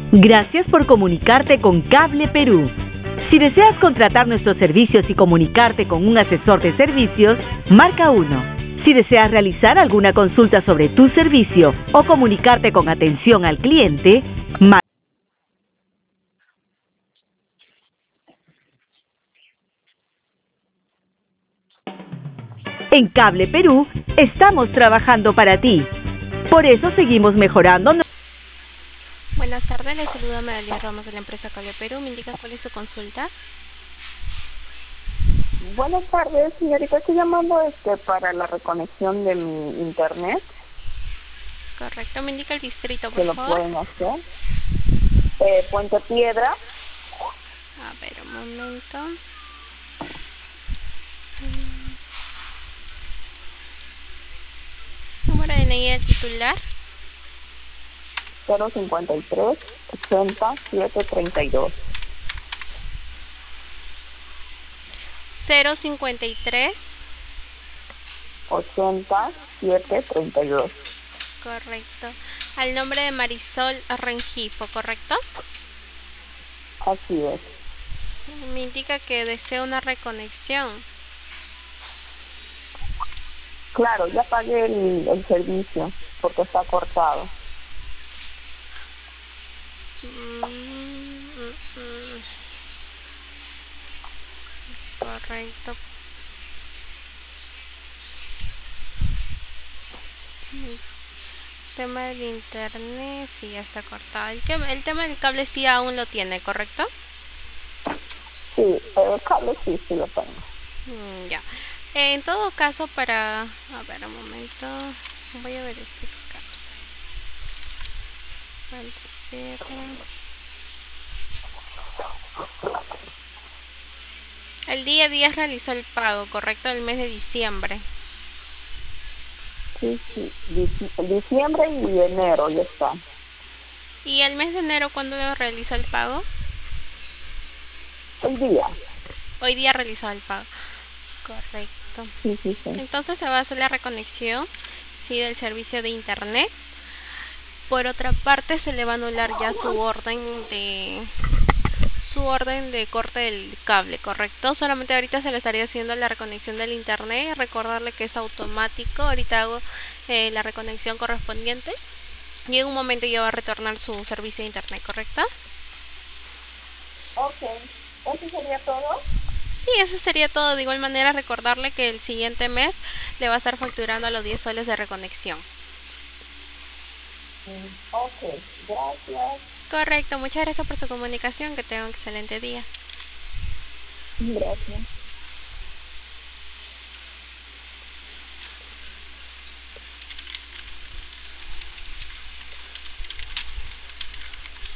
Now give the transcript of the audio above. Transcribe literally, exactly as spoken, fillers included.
Gracias por comunicarte con Cable Perú. Si deseas contratar nuestros servicios y comunicarte con un asesor de servicios, marca uno. Si deseas realizar alguna consulta sobre tu servicio o comunicarte con atención al cliente, marca. En Cable Perú estamos trabajando para ti. Por eso seguimos mejorando. Buenas tardes, les saluda Medalia Ramos de la empresa Cable Perú. ¿Me indica cuál es su consulta? Buenas tardes, señorita. Estoy llamando este para la reconexión de mi internet. Correcto, me indica el distrito, por que lo favor. pueden hacer. Eh, Puente Piedra. A ver, un momento. Número de N I del titular. cero cincuenta y tres, ochenta, siete treinta y dos. cero cincuenta y tres. ochenta, siete treinta y dos. Correcto. Al nombre de Marisol Rengifo, ¿correcto? Así es. Me indica que desea una reconexión. Claro, ya pagué el, el servicio porque está cortado. Mm, mm, mm. Correcto. El tema del internet sí ya está cortado. El, tema- el tema del cable sí aún lo tiene, ¿correcto? Sí, el cable sí, sí lo tengo. Mm, ya. Eh, en todo caso, para... A ver, un momento. Voy a verificar. Puente Piedra. El día diez realizó el pago, ¿correcto? El mes de diciembre. Sí, sí. Dici- Diciembre y enero ya está. ¿Y el mes de enero cuándo realizó el pago? El día. Hoy día realizó el pago. Correcto. Sí, sí, sí. Entonces se va a hacer la reconexión, sí, del servicio de internet. Por otra parte, se le va a anular ya su orden de su orden de corte del cable, ¿correcto? Solamente ahorita se le estaría haciendo la reconexión del internet. Recordarle que es automático. Ahorita hago eh, la reconexión correspondiente y en un momento ya va a retornar su servicio de internet, ¿correcto? Ok. ¿Eso sería todo? Sí, eso sería todo. De igual manera, recordarle que el siguiente mes le va a estar facturando a los diez soles de reconexión. Mm, ok, gracias. Correcto, muchas gracias por su comunicación. Que tenga un excelente día. Gracias.